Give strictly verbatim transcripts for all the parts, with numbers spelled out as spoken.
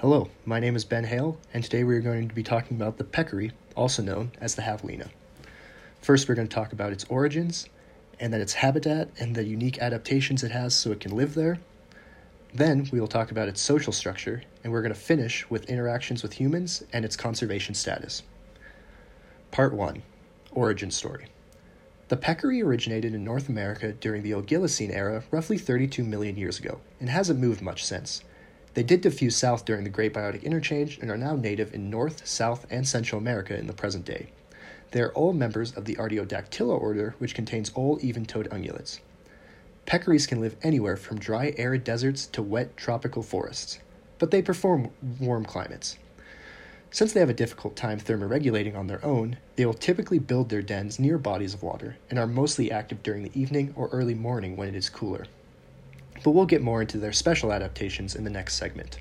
Hello, my name is Ben Hale, and today we are going to be talking about the peccary, also known as the javelina. First, we're going to talk about its origins, and then its habitat and the unique adaptations it has so it can live there. Then, we will talk about its social structure, and we're going to finish with interactions with humans and its conservation status. Part one. Origin Story. The peccary originated in North America during the Oligocene era roughly thirty-two million years ago, and hasn't moved much since. They did diffuse south during the Great Biotic Interchange and are now native in North, South, and Central America in the present day. They are all members of the Artiodactyla order, which contains all even-toed ungulates. Peccaries can live anywhere from dry, arid deserts to wet, tropical forests, but they prefer warm climates. Since they have a difficult time thermoregulating on their own, they will typically build their dens near bodies of water and are mostly active during the evening or early morning when it is cooler. But we'll get more into their special adaptations in the next segment.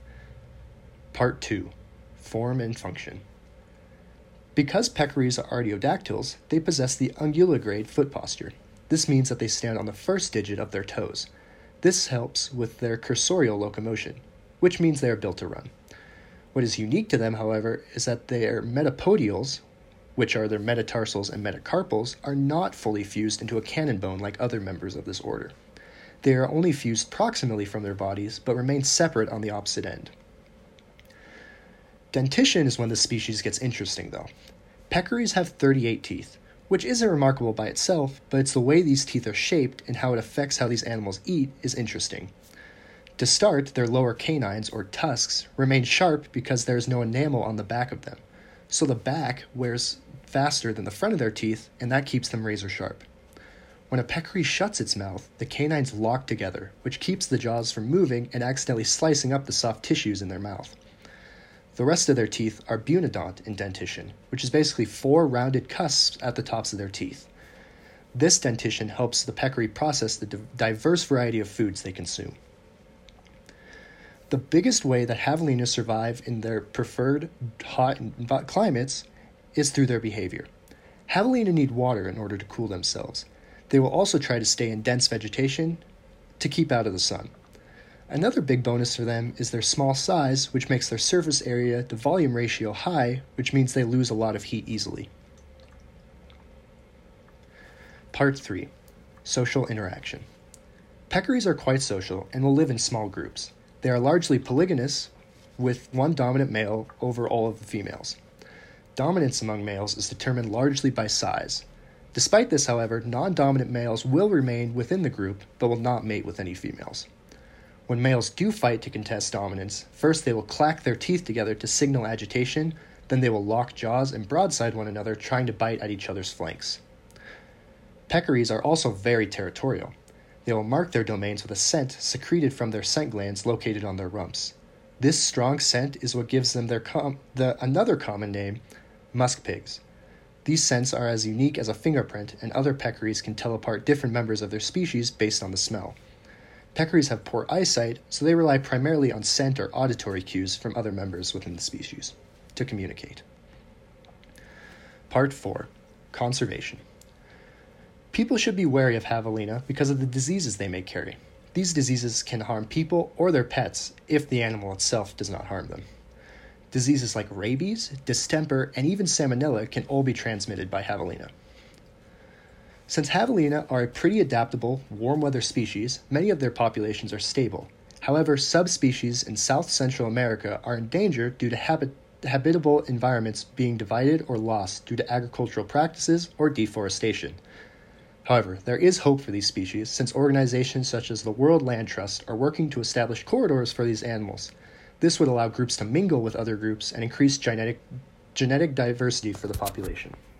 Part two. Form and Function. Because peccaries are artiodactyls, they possess the unguligrade foot posture. This means that they stand on the first digit of their toes. This helps with their cursorial locomotion, which means they are built to run. What is unique to them, however, is that their metapodials, which are their metatarsals and metacarpals, are not fully fused into a cannon bone like other members of this order. They are only fused proximally from their bodies, but remain separate on the opposite end. Dentition is when the species gets interesting, though. Peccaries have thirty-eight teeth, which isn't remarkable by itself, but it's the way these teeth are shaped and how it affects how these animals eat is interesting. To start, their lower canines, or tusks, remain sharp because there is no enamel on the back of them, so the back wears faster than the front of their teeth, and that keeps them razor sharp. When a peccary shuts its mouth, the canines lock together, which keeps the jaws from moving and accidentally slicing up the soft tissues in their mouth. The rest of their teeth are bunodont in dentition, which is basically four rounded cusps at the tops of their teeth. This dentition helps the peccary process the diverse variety of foods they consume. The biggest way that javelinas survive in their preferred hot climates is through their behavior. Javelina need water in order to cool themselves. They will also try to stay in dense vegetation to keep out of the sun. Another big bonus for them is their small size, which makes their surface area to volume ratio high, which means they lose a lot of heat easily. Part three. Social Interaction. Peccaries are quite social and will live in small groups. They are largely polygynous, with one dominant male over all of the females. Dominance among males is determined largely by size. Despite this, however, non-dominant males will remain within the group, but will not mate with any females. When males do fight to contest dominance, first they will clack their teeth together to signal agitation, then they will lock jaws and broadside one another, trying to bite at each other's flanks. Peccaries are also very territorial. They will mark their domains with a scent secreted from their scent glands located on their rumps. This strong scent is what gives them their com- the another common name, musk pigs. These scents are as unique as a fingerprint, and other peccaries can tell apart different members of their species based on the smell. Peccaries have poor eyesight, so they rely primarily on scent or auditory cues from other members within the species to communicate. Part four. Conservation. People should be wary of javelina because of the diseases they may carry. These diseases can harm people or their pets if the animal itself does not harm them. Diseases like rabies, distemper, and even salmonella can all be transmitted by javelina. Since javelina are a pretty adaptable, warm-weather species, many of their populations are stable. However, subspecies in South Central America are in danger due to habit- habitable environments being divided or lost due to agricultural practices or deforestation. However, there is hope for these species since organizations such as the World Land Trust are working to establish corridors for these animals. This would allow groups to mingle with other groups and increase genetic, genetic diversity for the population.